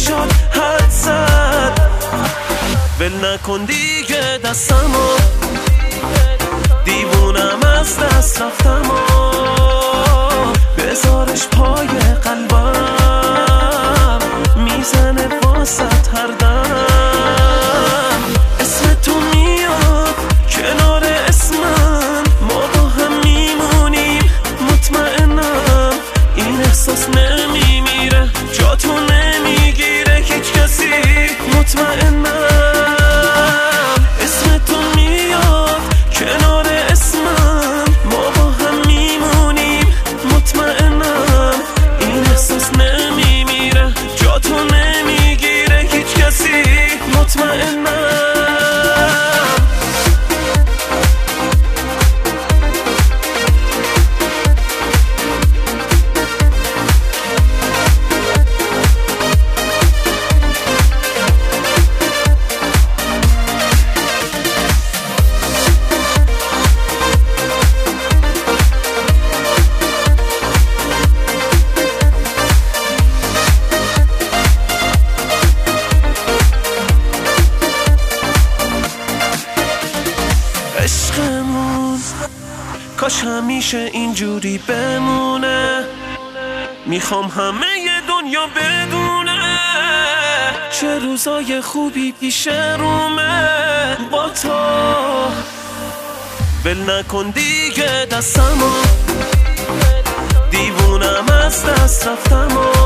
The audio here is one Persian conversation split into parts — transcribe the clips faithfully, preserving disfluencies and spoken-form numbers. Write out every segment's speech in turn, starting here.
میشد حد زد. ول نکن دیگه دستمو، دیوونم از دست رفتم و بذارش پای قلبم، میزنه واسط هر دم. اسم تو میاد کنار اسمم، ما با هم میمونیم مطمئنم. این احساس نمیمیره، جا تو نمیگیره هیچ کسی مطمئنم. اسم تو میاد کنار اسمم، ما با هم میمونیم مطمئنم. این احساس نمیمیره، جا تو نمیگیره هیچ کسی مطمئنم. عشقمون کاش همیشه اینجوری بمونه، میخوام همه ی دنیا بدونه چه روزای خوبی پیش رومه با تو. ول نکن دیگه دستمو، دیوونم از دست رفتم و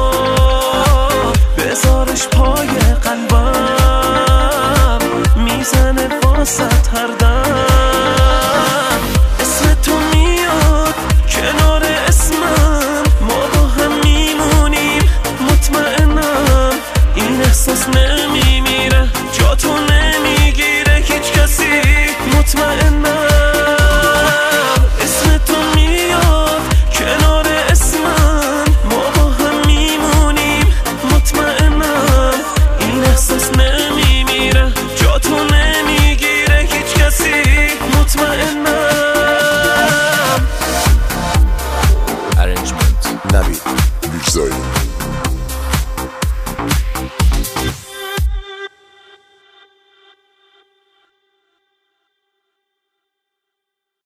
بذارش پای قلبم، میزنه واسط هر دم. اسم تو میاد کنار اسمم، ما با هم میمونیم مطمئنم. این احساس نمیمیره، جا تو نمیگیره هیچ کسی مطمئنم. اسم تو میاد کنار اسمم، ما با هم میمونیم مطمئنم. این احساس نمیمیره، جا تو نمیگیره هیچ کسی مطمئنم.